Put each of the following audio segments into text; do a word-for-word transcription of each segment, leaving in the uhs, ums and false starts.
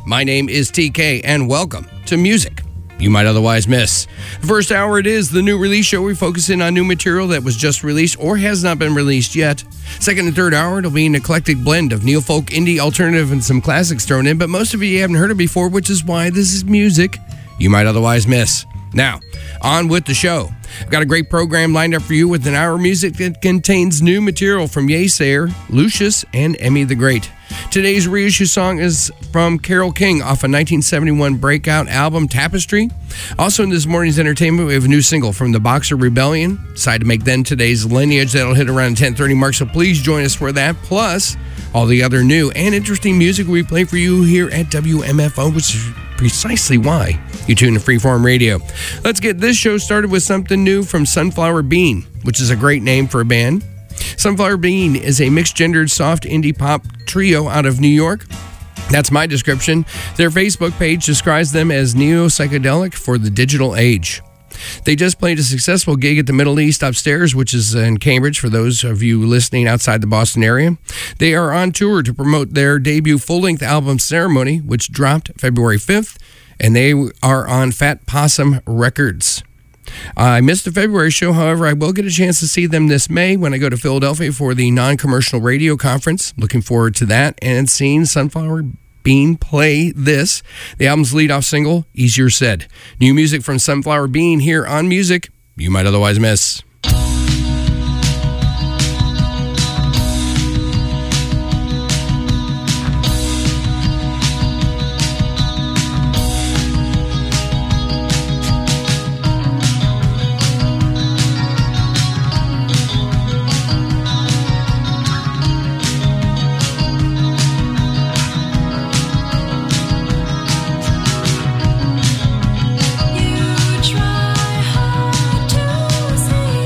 My name is T K, and welcome to Music You Might Otherwise Miss. The first hour, it is the new release show. We focus in on new material that was just released or has not been released yet. Second and third hour, it'll be an eclectic blend of neo folk, indie, alternative, and some classics thrown in, but most of you haven't heard it before, which is why this is Music You Might Otherwise Miss. Now, on with the show. I've got a great program lined up for you with an hour of music that contains new material from Yeasayer, Lucius, and Emmy the Great. Today's reissue song is from Carole King off a nineteen seventy-one breakout album, Tapestry. Also in this morning's entertainment, we have a new single from the Boxer Rebellion. Decided to make then today's Lineage. That'll hit around ten thirty mark, so please join us for that. Plus, all the other new and interesting music we play for you here at W M F O, which is precisely why you tune to Freeform Radio. Let's get this show started with something new from Sunflower Bean, which is a great name for a band. Sunflower Bean is a mixed-gendered soft indie pop trio out of New York. That's my description. Their Facebook page describes them as neo-psychedelic for the digital age. They just played a successful gig at the Middle East Upstairs, which is in Cambridge, for those of you listening outside the Boston area. They are on tour to promote their debut full-length album, Ceremony, which dropped February fifth, and they are on Fat Possum Records. I missed the February show, however, I will get a chance to see them this May when I go to Philadelphia for the non-commercial radio conference. Looking forward to that and seeing Sunflower Bean play this, the album's lead-off single, Easier Said. New music from Sunflower Bean here on Music You Might Otherwise Miss. You try hard to see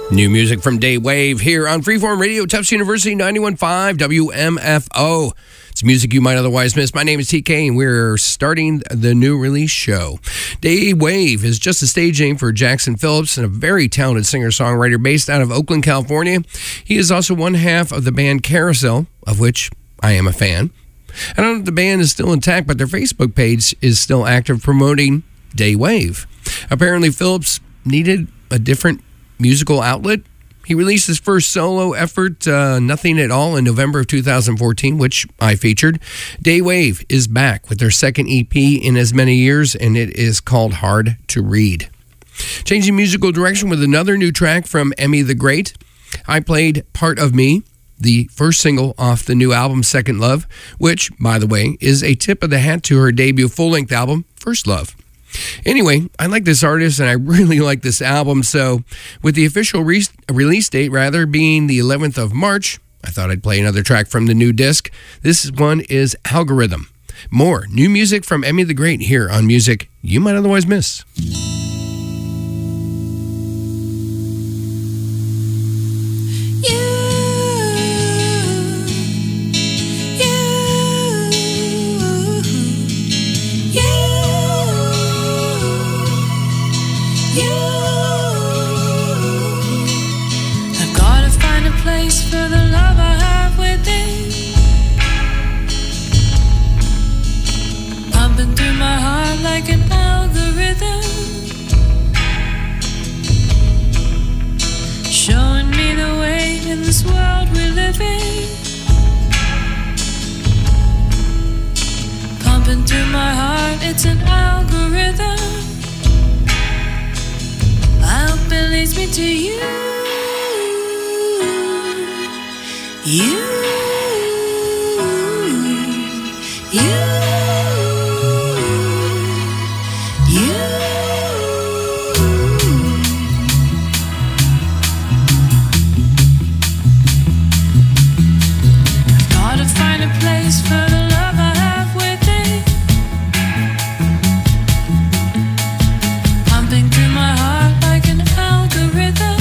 New music from Day Wave here on Freeform Radio, Tufts University, ninety-one point five W M F O. It's music you might otherwise miss. My name is T K, and we're starting the new release show. Day Wave is just a stage name for Jackson Phillips, and a very talented singer-songwriter based out of Oakland, California. He is also one half of the band Carousel, of which I am a fan. I don't know if the band is still intact, but their Facebook page is still active promoting Day Wave. Apparently, Phillips needed a different musical outlet. He released his first solo effort, uh, Nothing at All, in November of two thousand fourteen, which I featured. Day Wave is back with their second E P in as many years, and it is called Hard to Read. Changing musical direction with another new track from Emmy the Great. I played Part of Me, the first single off the new album Second Love, which, by the way, is a tip of the hat to her debut full-length album, First Love. Anyway, I like this artist and I really like this album, so with the official re- release date rather being the eleventh of March, I thought I'd play another track from the new disc. This one is Algorithm. More new music from Emmy the Great here on Music You Might Otherwise Miss. For the love I have within, pumping through my heart like an algorithm, showing me the way in this world we live in, pumping through my heart, it's an algorithm. I hope it leads me to you. You, you, you. I've gotta find a place for the love I have within, pumping through my heart like an algorithm.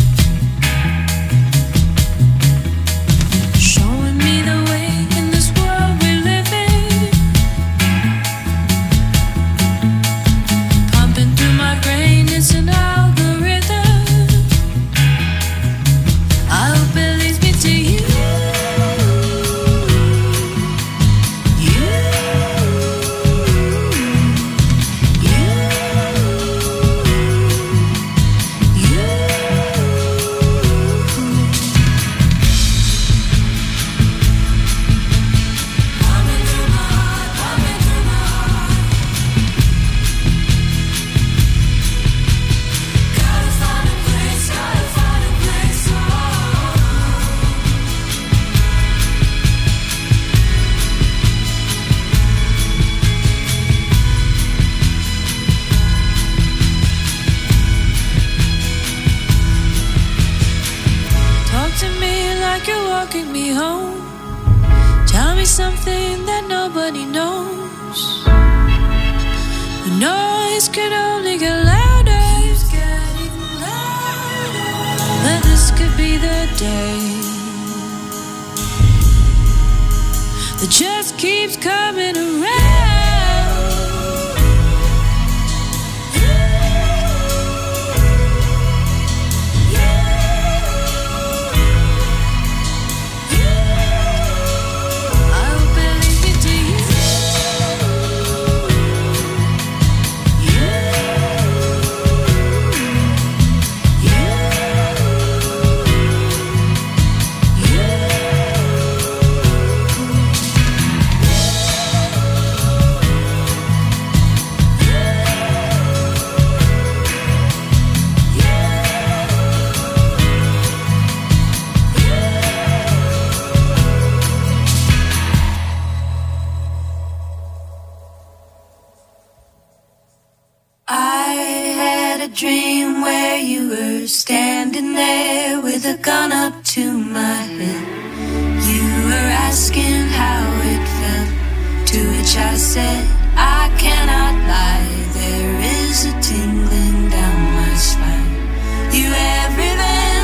Something that nobody knows. The noise could only get louder. But this could be the day that just keeps coming around. Dream where you were standing there with a gun up to my head. You were asking how it felt, to which I said, I cannot lie. There is a tingling down my spine. You have revenge.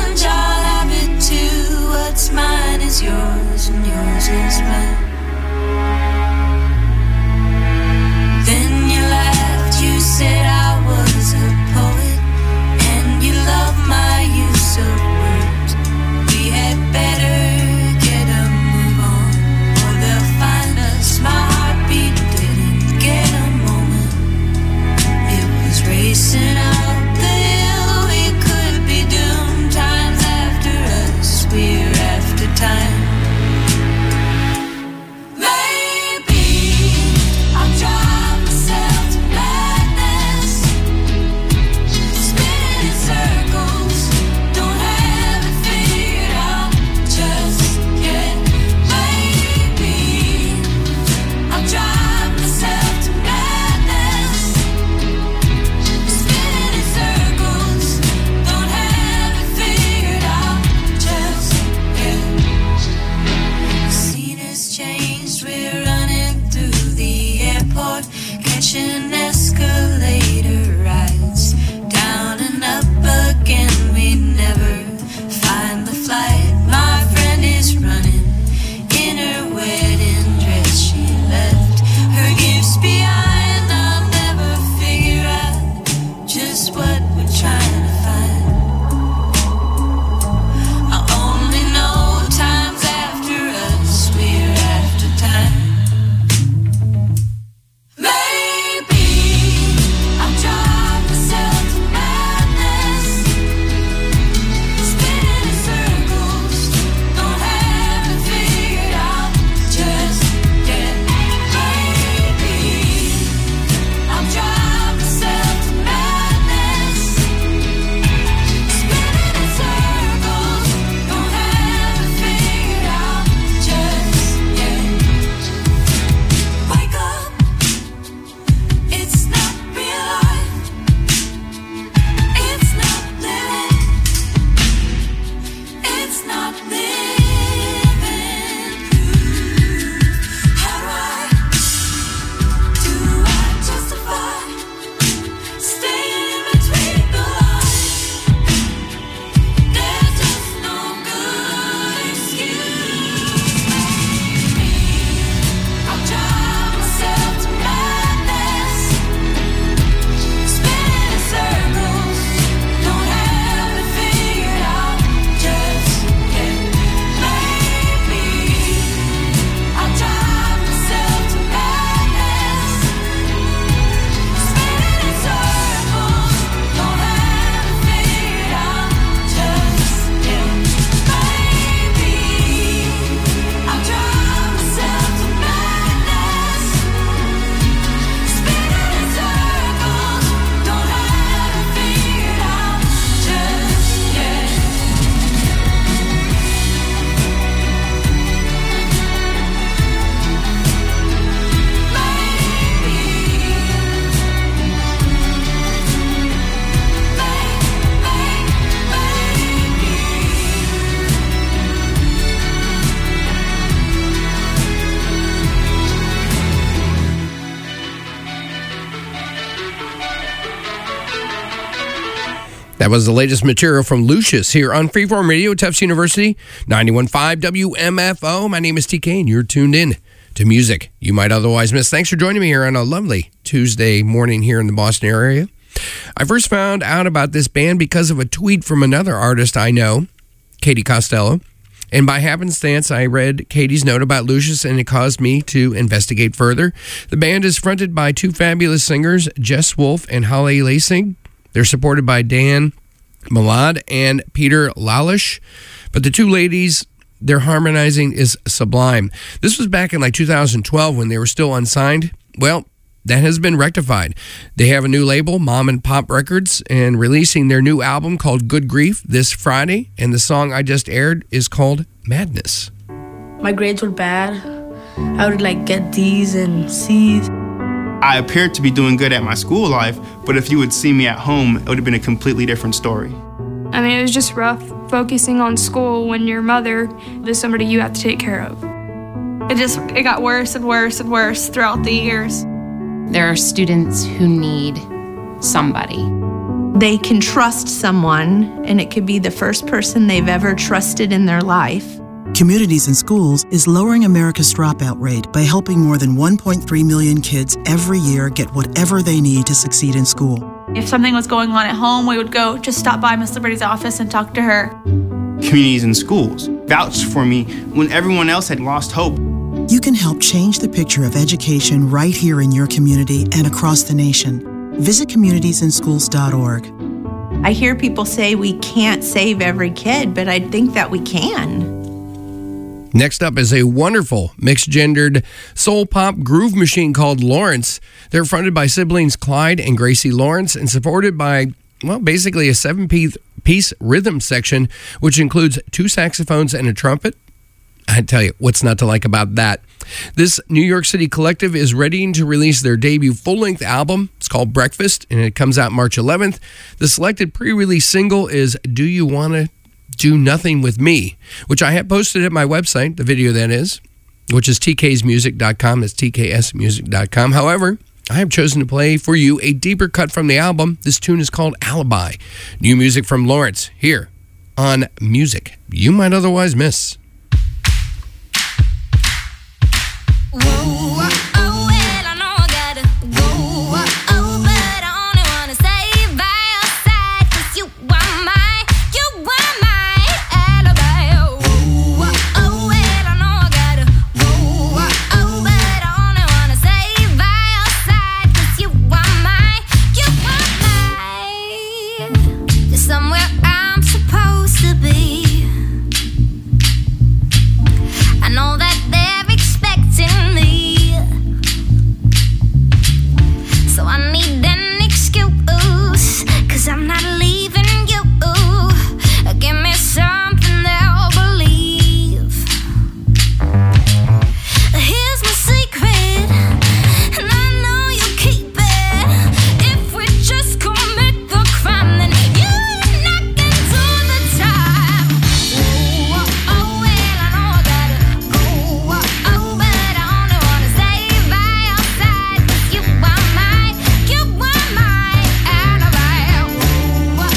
That was the latest material from Lucius here on Freeform Radio at Tufts University, ninety-one point five W M F O. My name is T K, and you're tuned in to music you might otherwise miss. Thanks for joining me here on a lovely Tuesday morning here in the Boston area. I first found out about this band because of a tweet from another artist I know, Katie Costello. And by happenstance, I read Katie's note about Lucius, and it caused me to investigate further. The band is fronted by two fabulous singers, Jess Wolf and Holly Lasing. They're supported by Dan Malad and Peter Lalish. But the two ladies, their harmonizing is sublime. This was back in like two thousand twelve when they were still unsigned. Well, that has been rectified. They have a new label, Mom and Pop Records, and releasing their new album called Good Grief this Friday. And the song I just aired is called Madness. My grades were bad. I would like get D's and C's. I appeared to be doing good at my school life, but if you would see me at home, it would have been a completely different story. I mean, it was just rough focusing on school when your mother is somebody you have to take care of. It just, it got worse and worse and worse throughout the years. There are students who need somebody. They can trust someone, and it could be the first person they've ever trusted in their life. Communities in Schools is lowering America's dropout rate by helping more than one point three million kids every year get whatever they need to succeed in school. If something was going on at home, we would go just stop by Miss Liberty's office and talk to her. Communities in Schools vouched for me when everyone else had lost hope. You can help change the picture of education right here in your community and across the nation. Visit communities in schools dot org. I hear people say we can't save every kid, but I think that we can. Next up is a wonderful mixed-gendered soul pop groove machine called Lawrence. They're fronted by siblings Clyde and Gracie Lawrence and supported by, well, basically a seven-piece rhythm section, which includes two saxophones and a trumpet. I tell you, what's not to like about that? This New York City collective is readying to release their debut full-length album. It's called Breakfast, and it comes out March eleventh. The selected pre-release single is Do You Wanna Do Nothing With Me, which I have posted at my website, the video that is, which is T Ks music dot com. It's T K S music dot com. However, I have chosen to play for you a deeper cut from the album. This tune is called Alibi. New music from Lawrence here on Music You Might Otherwise Miss. Somewhere I'm supposed to be. I know that they're expecting me, so I need an excuse, 'cause I'm not leaving you. Give me something they'll believe. Here's my secret, and I know you keep it. If we just commit the crime, then you Whoa.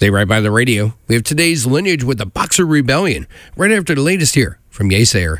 Stay right by the radio. We have today's Lineage with the Boxer Rebellion, right after the latest here from Yeasayer.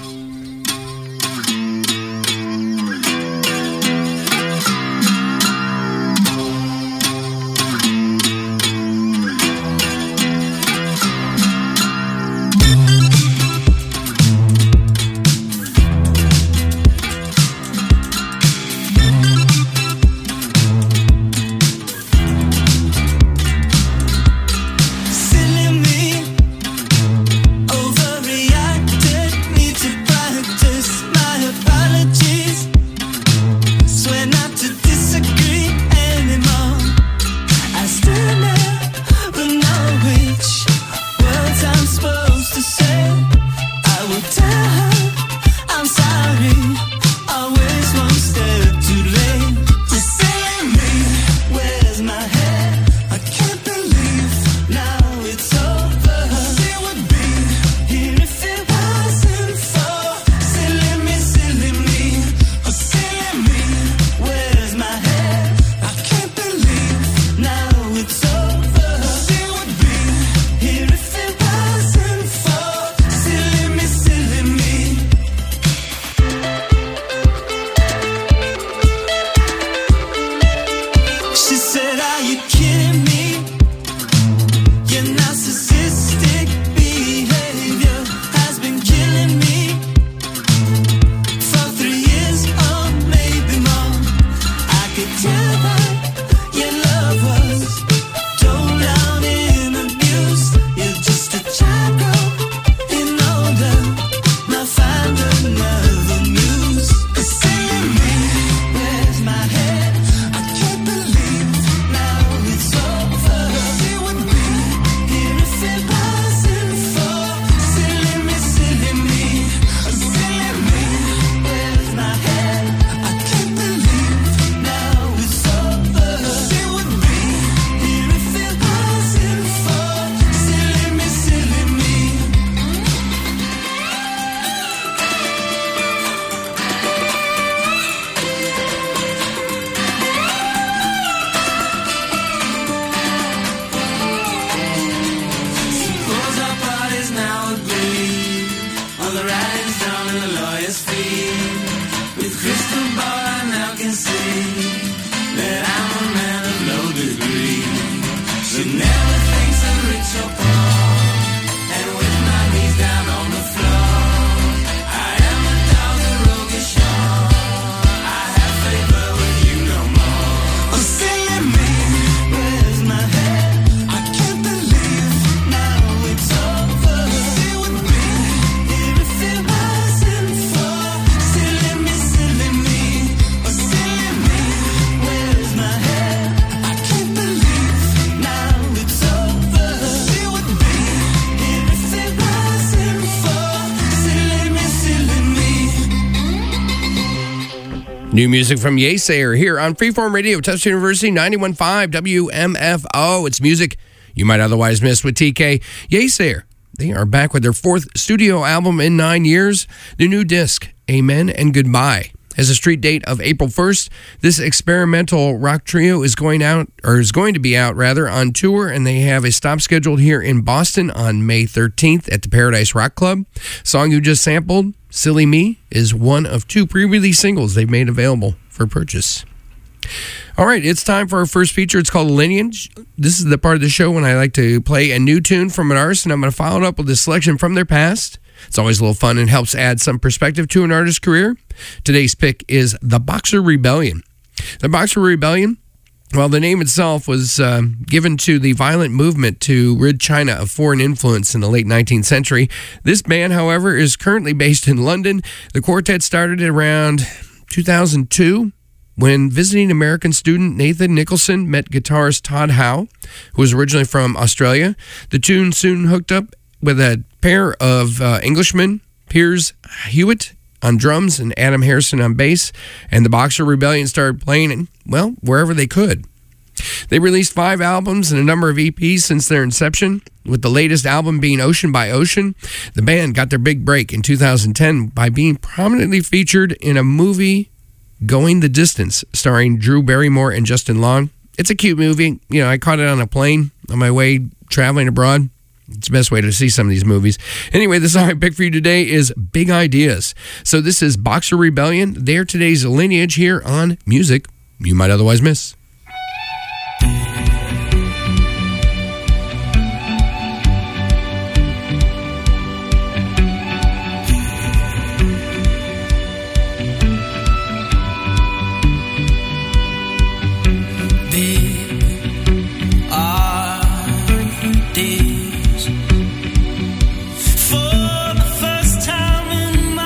New music from Yeasayer here on Freeform Radio, Tufts University, ninety-one point five W M F O. It's music you might otherwise miss with T K. Yeasayer, they are back with their fourth studio album in nine years. The new disc, Amen and Goodbye, has a street date of April first. This experimental rock trio is going out, or is going to be out rather, on tour, and they have a stop scheduled here in Boston on May thirteenth at the Paradise Rock Club. Song you just sampled, Silly Me, is one of two pre-release singles they've made available for purchase. All right, it's time for our first feature. It's called Lineage. This is the part of the show when I like to play a new tune from an artist, and I'm going to follow it up with a selection from their past. It's always a little fun and helps add some perspective to an artist's career. Today's pick is The Boxer Rebellion. The Boxer Rebellion, well, the name itself was uh, given to the violent movement to rid China of foreign influence in the late nineteenth century. This band, however, is currently based in London. The quartet started around two thousand two when visiting American student Nathan Nicholson met guitarist Todd Howe, who was originally from Australia. The tune soon hooked up with a pair of uh, Englishmen, Piers Hewitt on drums and Adam Harrison on bass, and the Boxer Rebellion started playing, well, wherever they could. They released five albums and a number of E Ps since their inception, with the latest album being Ocean by Ocean. The band got their big break in two thousand ten by being prominently featured in a movie, Going the Distance, starring Drew Barrymore and Justin Long. It's a cute movie. You know, I caught it on a plane on my way traveling abroad. It's the best way to see some of these movies. Anyway, the song I picked for you today is Big Ideas. So this is Boxer Rebellion. They're today's Lineage here on Music You Might Otherwise Miss.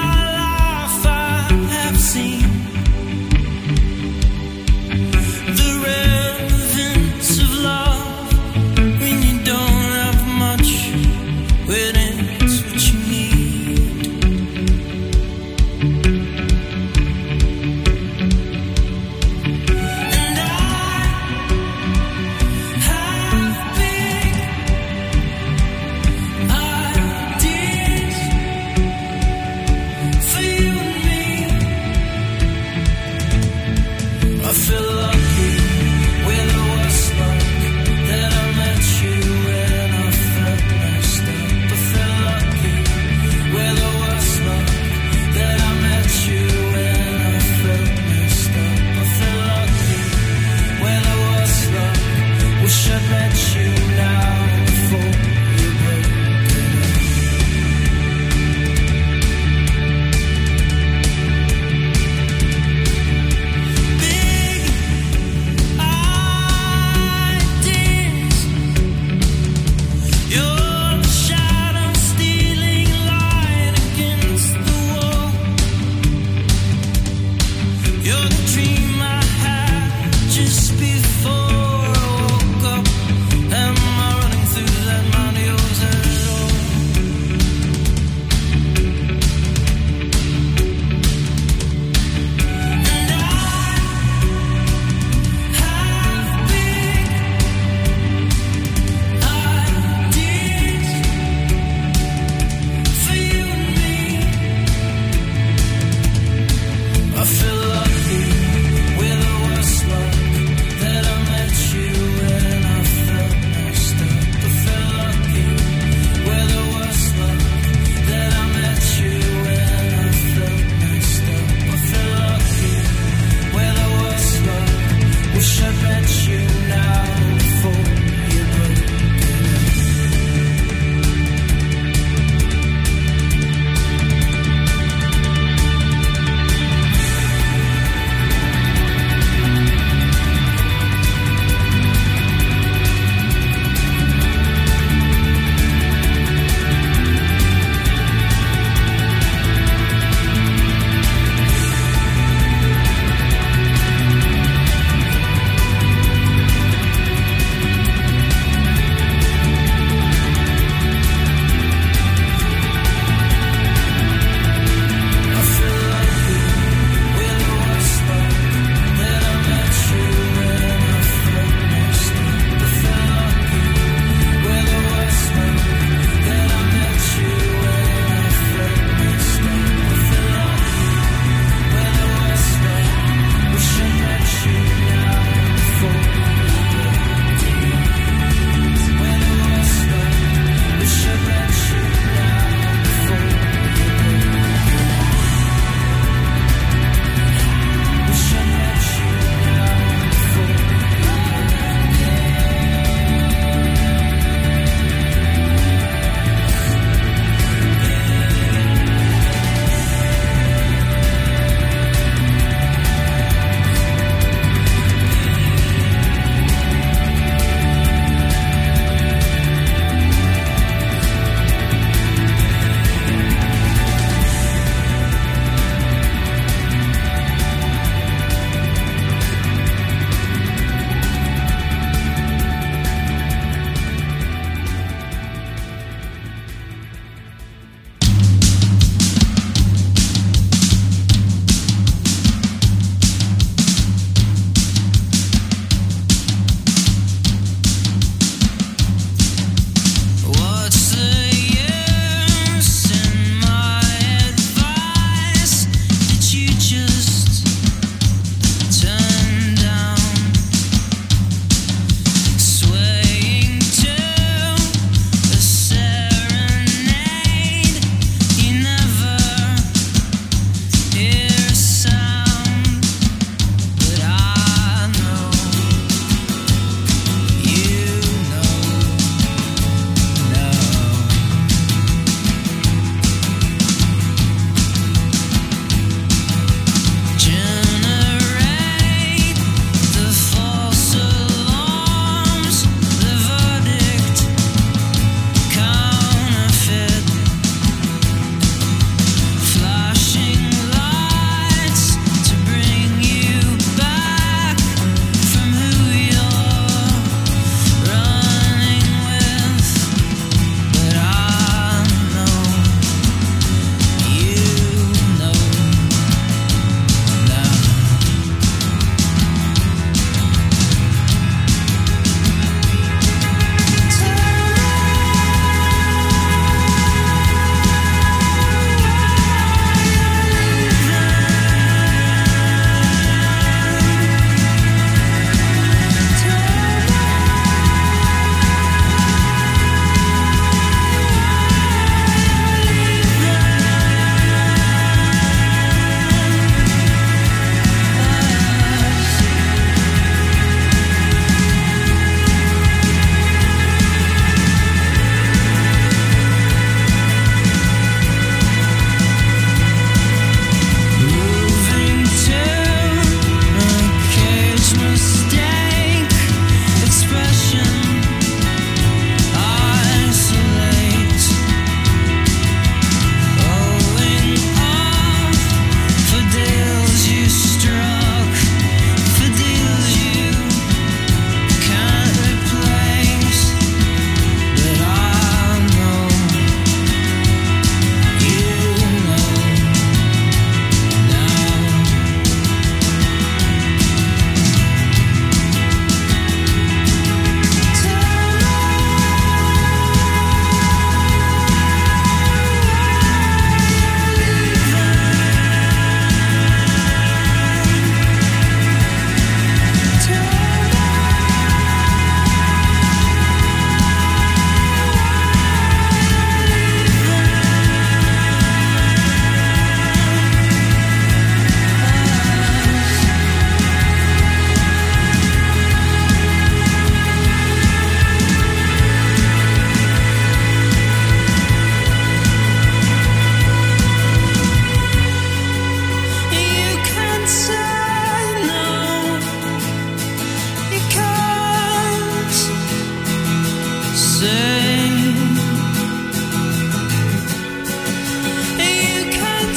The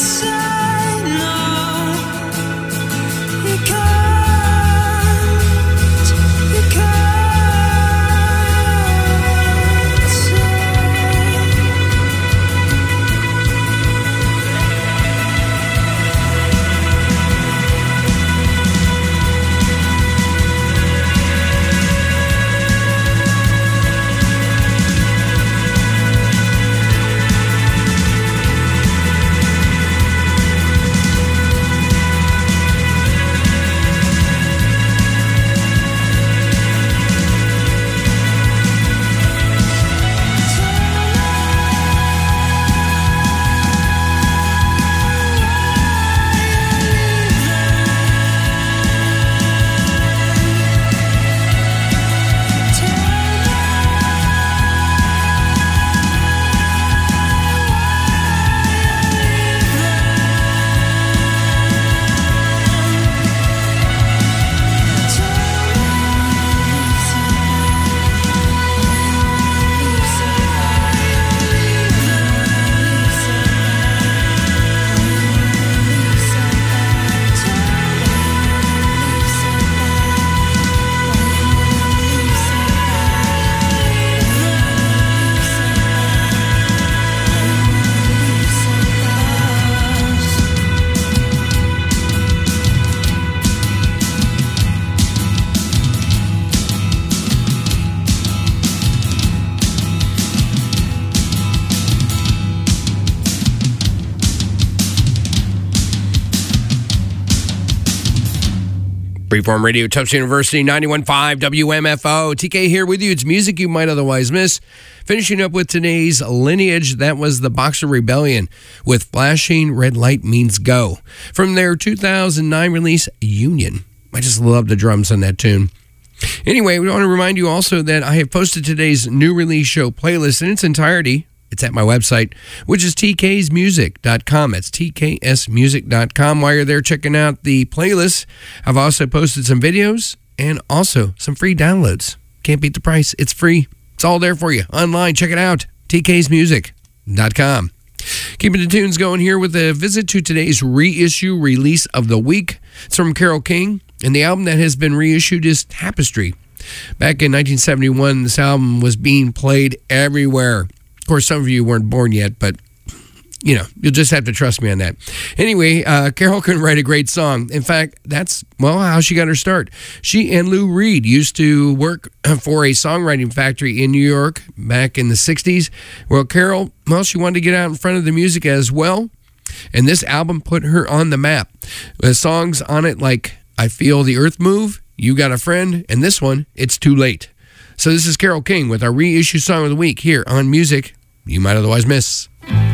Freeform Radio, Tufts University, ninety-one point five W M F O. T K here with you. It's music you might otherwise miss. Finishing up with today's Lineage, that was the Boxer Rebellion with Flashing Red Light Means Go from their two thousand nine release, Union. I just love the drums on that tune. Anyway, we want to remind you also that I have posted today's new release show playlist in its entirety. It's at my website, which is t k s music dot com. That's t k s music dot com. While you're there checking out the playlist, I've also posted some videos and also some free downloads. Can't beat the price. It's free. It's all there for you. Online, check it out. t k s music dot com. Keeping the tunes going here with a visit to today's reissue release of the week. It's from Carole King, and the album that has been reissued is Tapestry. Back in nineteen seventy-one, this album was being played everywhere. Of course, some of you weren't born yet, but, you know, you'll just have to trust me on that. Anyway, uh, Carole can write a great song. In fact, that's, well, how she got her start. She and Lou Reed used to work for a songwriting factory in New York back in the sixties. Well, Carole, well, she wanted to get out in front of the music as well, and this album put her on the map. The songs on it like I Feel the Earth Move, You Got a Friend, and this one, It's Too Late. So this is Carole King with our reissue song of the week here on Music You Might Otherwise Miss.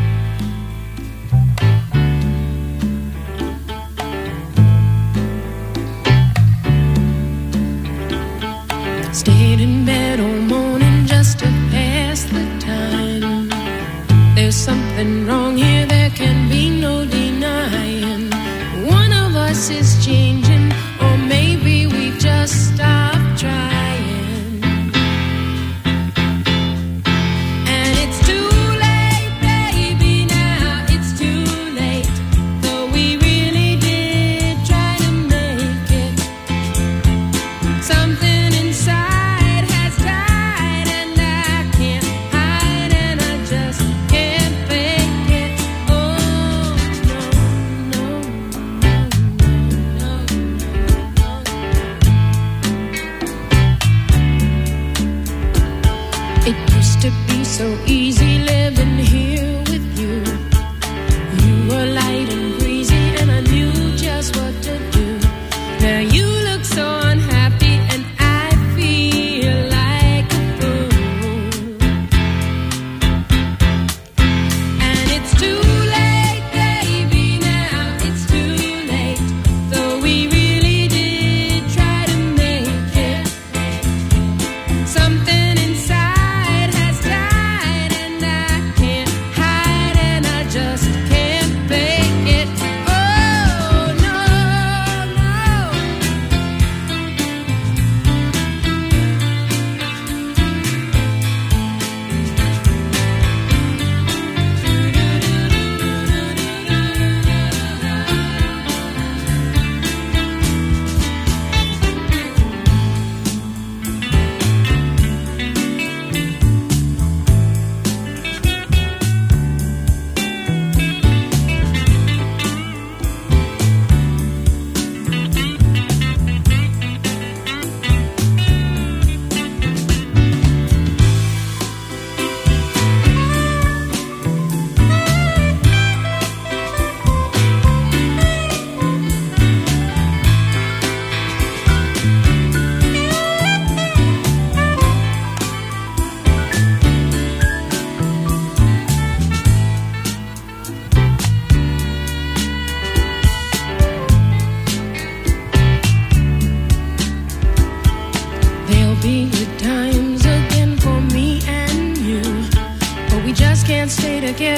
Stayed in bed all morning just to pass the time. There's something wrong here, there can be no denying. One of us is changing, or maybe we've just stopped trying. And it's too late.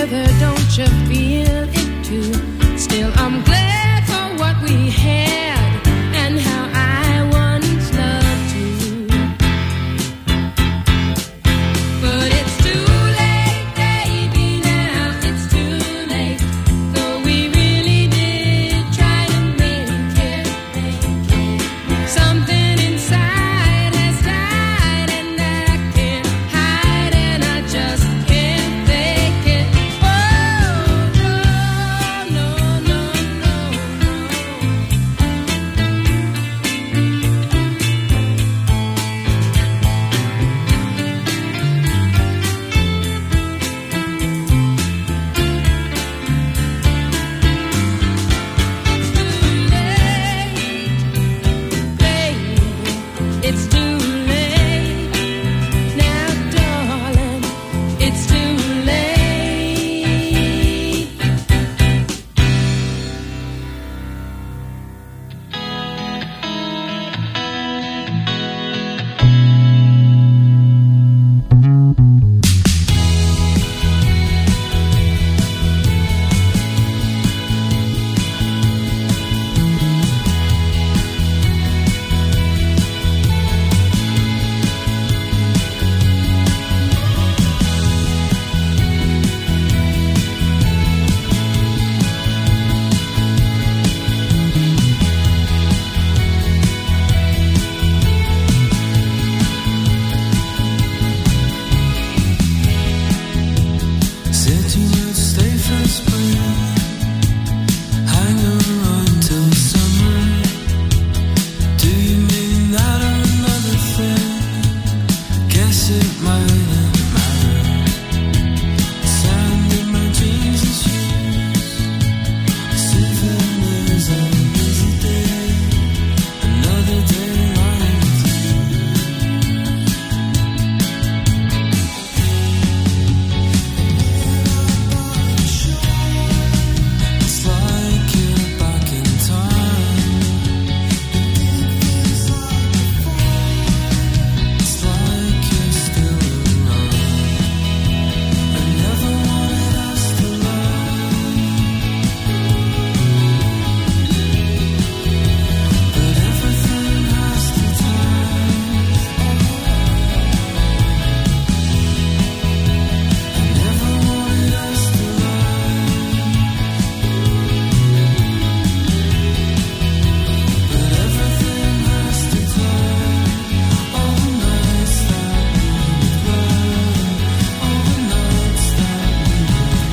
together, don't you feel it too? Still, I'm glad for what we had and how I once loved you. But it's too late, baby, now it's too late. Though we really did try to make it, make it. Something inside has died and I can't hide and I just can't fake it. Oh, no, no, no, no, it's too late now, darling. It's too late. Said you would stay for spring, hang around till summer. Do you mean that or another thing? Guess it mightn't matter. Sand in my jeans and shoes, souvenirs of a busy day, another day lying with you. It's like you're back in time. It's like you're still around. I never wanted us to love, but everything has to time. I never wanted us to love, but everything has to time. All the nights that we would run, all the nights that we would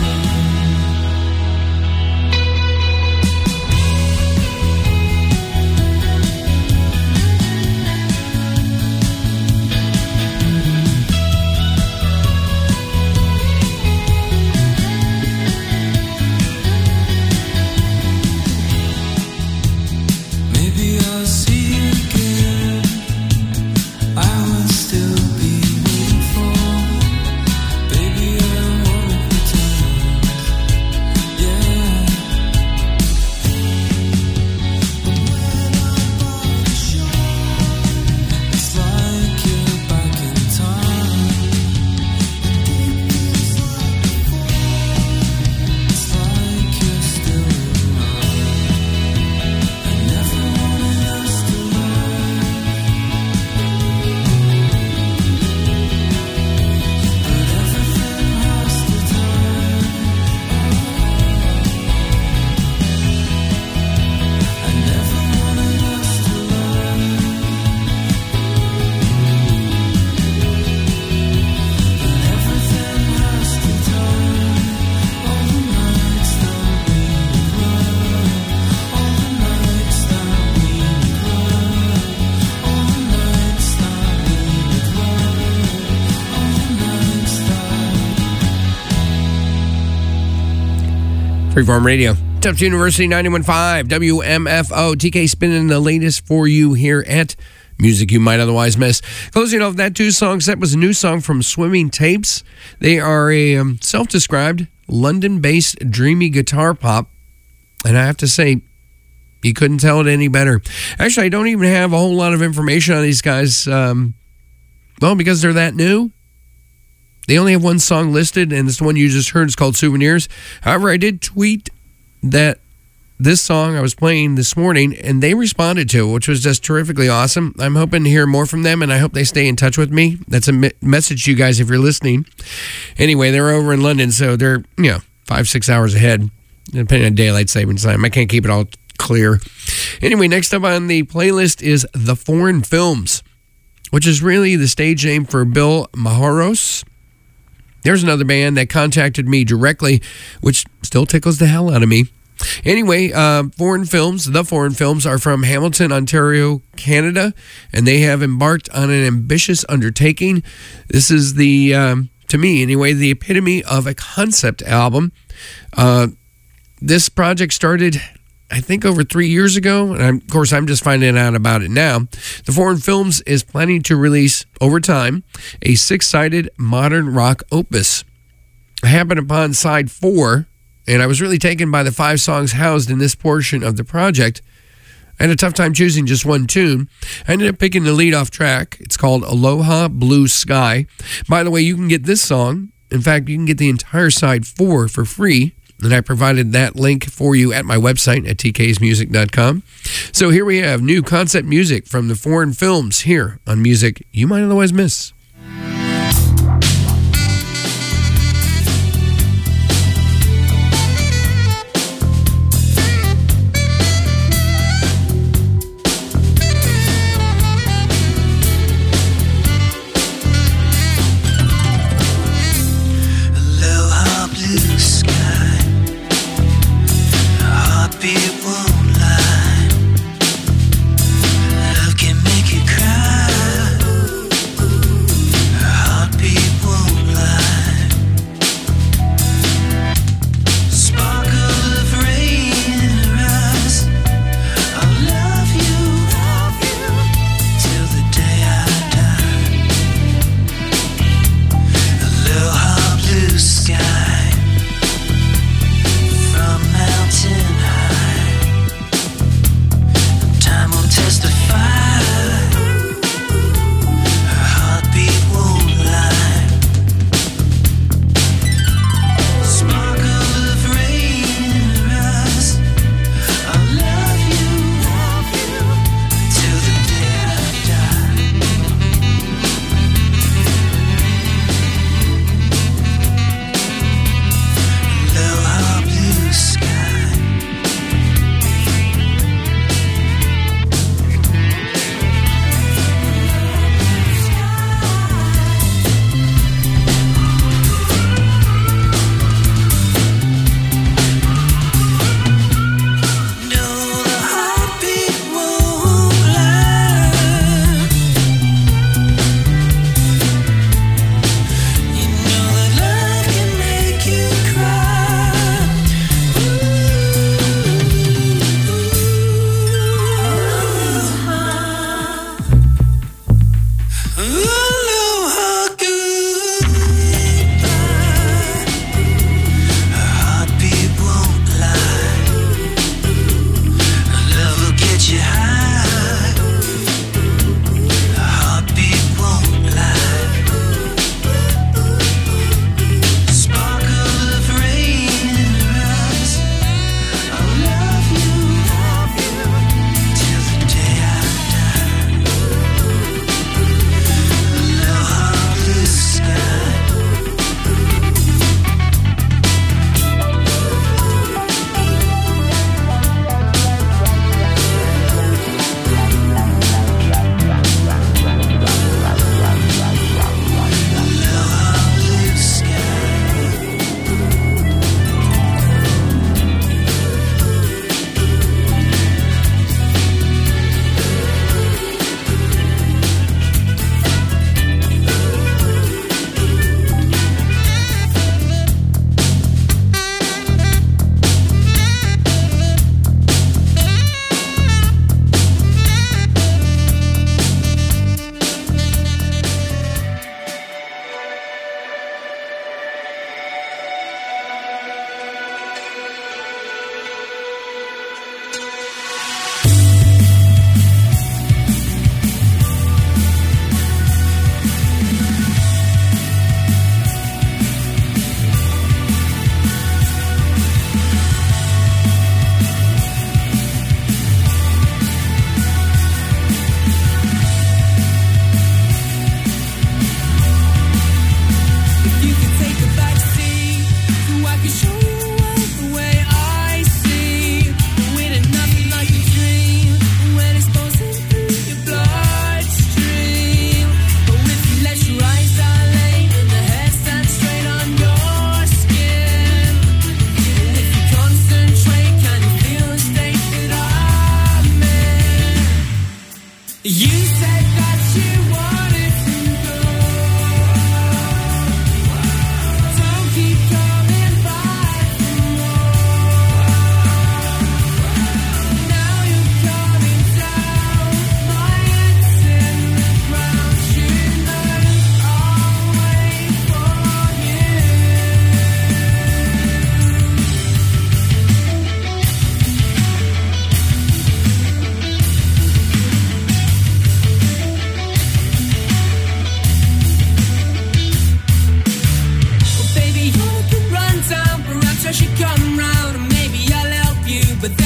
Maybe I'll see you again. I will still be waiting for. Baby, I wanna pretend. Yeah. It's like you're back in time. It's like you're still around. I never wanted us to love, but everything has to time. I never wanted us to love, but everything has to time. All the nights that we would run, all the nights that we would run, all the nights that we would run, all the nights that. Freeform Radio. Tufts University ninety-one point five W M F O. T K spinning the latest for you here at Music You Might Otherwise Miss. Closing off that two song set was a new song from Swimming Tapes. They are a um, self-described London-based dreamy guitar pop. And I have to say, you couldn't tell it any better. Actually, I don't even have a whole lot of information on these guys. Um, well, because they're that new. They only have one song listed, and it's the one you just heard. It's called Souvenirs. However, I did tweet that this song I was playing this morning, and they responded to it, which was just terrifically awesome. I'm hoping to hear more from them, and I hope they stay in touch with me. That's a me- message to you guys if you're listening. Anyway, they're over in London, so they're, you know, five, six hours ahead, depending on daylight savings time. I can't keep it all clear. Anyway, next up on the playlist is The Foreign Films, which is really the stage name for Bill Maharos. There's another band that contacted me directly, which still tickles the hell out of me. Anyway, uh, Foreign Films, The Foreign Films, are from Hamilton, Ontario, Canada, and they have embarked on an ambitious undertaking. This is the, um, to me anyway, the epitome of a concept album. Uh, this project started, I think, over three years ago, and I'm, of course, I'm just finding out about it now. The Foreign Films is planning to release, over time, a six-sided modern rock opus. I happened upon side four, and I was really taken by the five songs housed in this portion of the project. I had a tough time choosing just one tune. I ended up picking the lead-off track. It's called Aloha Blue Sky. By the way, you can get this song. In fact, you can get the entire side four for free. And I provided that link for you at my website at t k s music dot com. So here we have new concept music from the Foreign Films here on Music You Might Otherwise Miss. Love can make you cry.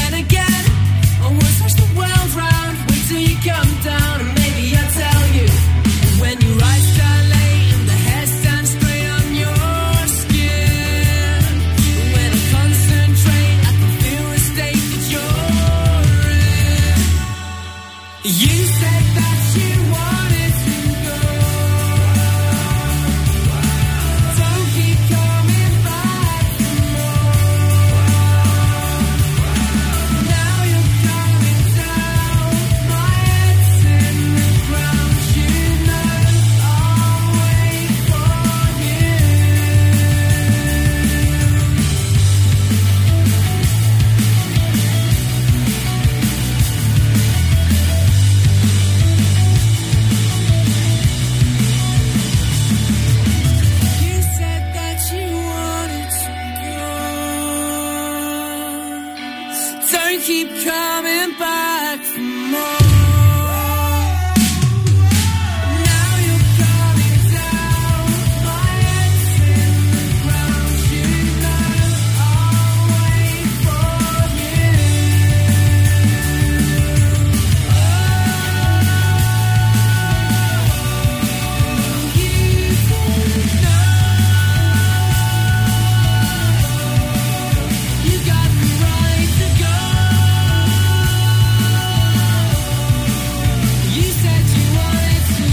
then again, I will search the world round. Wait till you come down and maybe I'll tell you. And when your eyes start late and the hair stands straight on your skin, when I concentrate, I can feel the state that you're in. You said that you wanted to go. Don't keep coming back for more. Now you're coming down, my head's in the ground. You know I'll wait for you. You said that you wanted to go. Don't keep coming back for more. Now you're coming down, my head's in the ground. You know I'll wait for you. You got the right to go. You said you wanted to.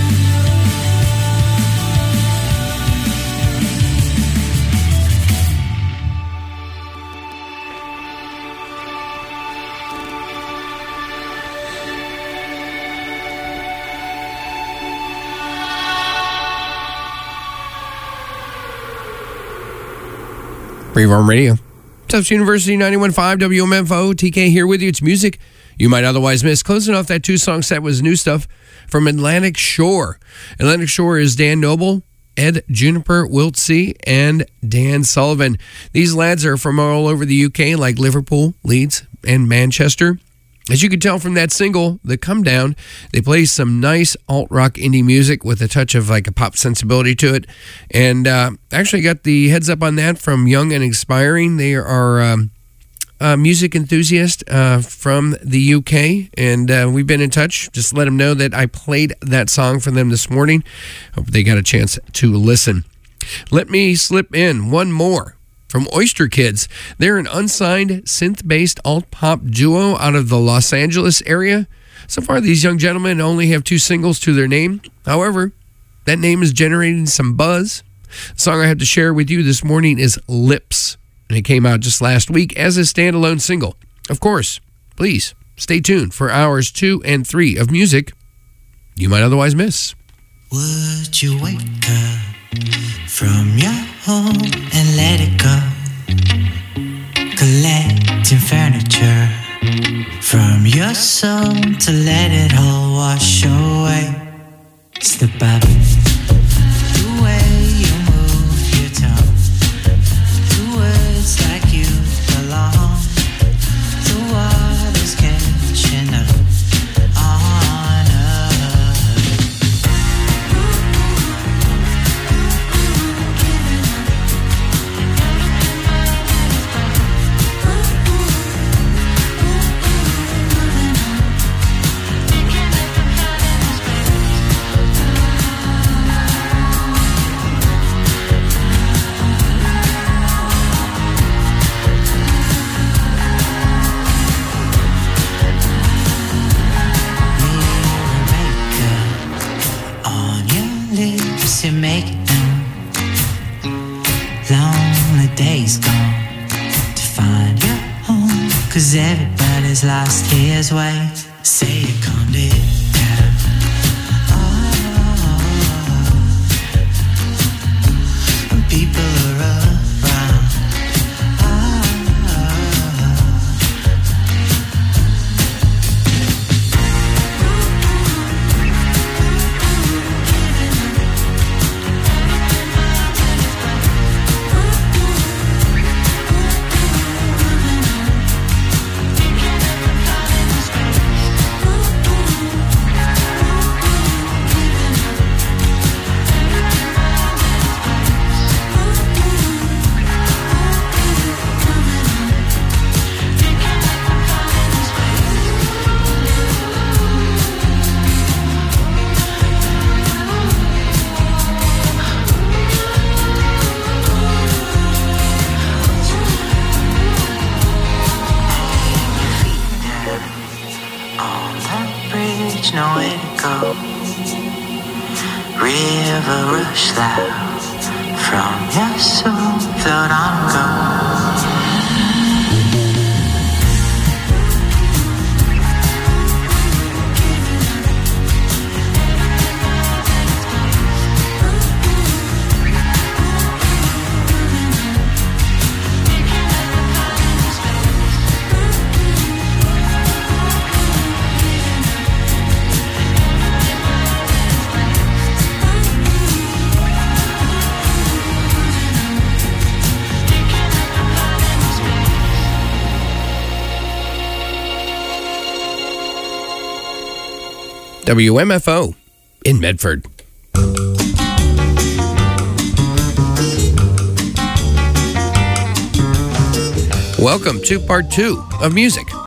Freeform Radio. Tufts University ninety-one point five W M F O. T K here with you. It's music you might otherwise miss. Closing off that two-song set was new stuff from Atlantic Shore. Atlantic Shore is Dan Noble, Ed Juniper Wiltsey, and Dan Sullivan. These lads are from all over the U K, like Liverpool, Leeds, and Manchester. As you can tell from that single, The Come Down, they play some nice alt-rock indie music with a touch of like a pop sensibility to it. And uh, actually got the heads up on that from Young and Inspiring. They are um, a music enthusiast uh, from the U K, and uh, we've been in touch. Just let them know that I played that song for them this morning. Hope they got a chance to listen. Let me slip in one more from Oyster Kids. They're an unsigned synth-based alt-pop duo out of the Los Angeles area. So far, these young gentlemen only have two singles to their name. However, that name is generating some buzz. The song I have to share with you this morning is Lips, and it came out just last week as a standalone single. Of course, please stay tuned for hours two and three of music you might otherwise miss. Would you wake up from your home and let it go? Collecting furniture from your soul to let it all wash away. Slip up the way you move your tongue to words like you belong. The water's catching up on us. To make it known, lonely days gone to find your home, 'cause everybody's lost his way. Say you calmed it down. Oh, when people are around. there's nowhere to go. River rush loud from your soul, float on, go. W M F O in Medford. Welcome to part two of music,